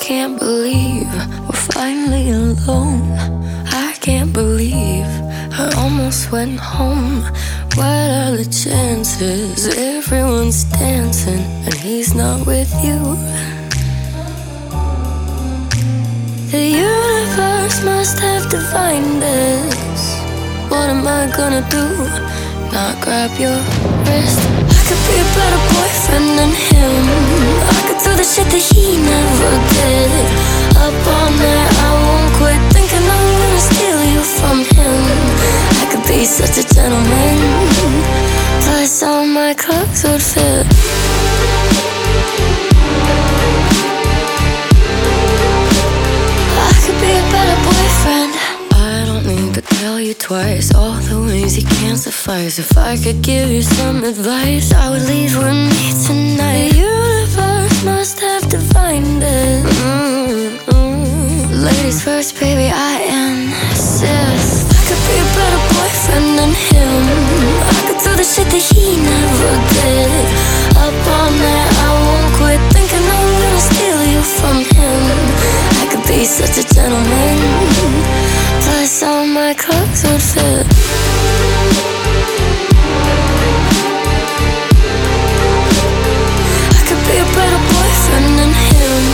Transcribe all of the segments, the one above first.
can't believe we're finally alone. I can't believe I almost went home. What are the chances? Everyone's dancing and he's not with you. The universe must have divined this. What am I gonna do? Not grab your wrist. I could be a better boyfriend than him. I could do the shit that he never did. Up all night, I won't quit thinking I'm gonna steal you from him. I could be such a gentleman, plus all my clothes would fit. I could be a better boyfriend. I don't need to tell you twice all the ways you can't suffice. If I could give you some advice, I would leave with me tonight. The universe must have divined it. Ladies first, baby, I insist. I could be a better boyfriend than him. I could do the shit that he never did. Up all night, I won't quit thinking I'm gonna steal you from him. I could be such a gentleman, plus all my clothes would fit. I could be a better boyfriend than him.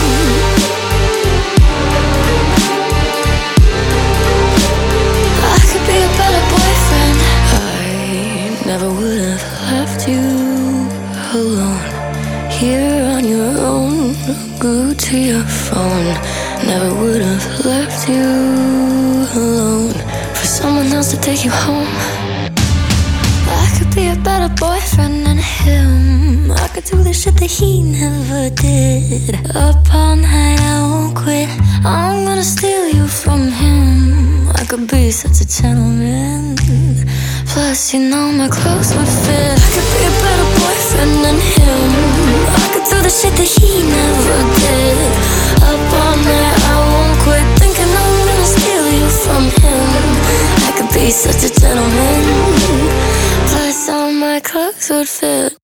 I could be a better boyfriend. I never would have left you alone, here on your own, glued to your phone. Never would have left you alone for someone else to take you home. I could be a better boyfriend than him. I could do the shit that he never did. Up all night, I won't quit. I'm gonna steal you from him. I could be such a gentleman, plus you know my clothes would fit. I could be a better boyfriend than him. I could do the shit that he never did. Up all night, I won't quit thinking I'm gonna steal you from him. I could be such a gentleman, plus all my clothes would fit.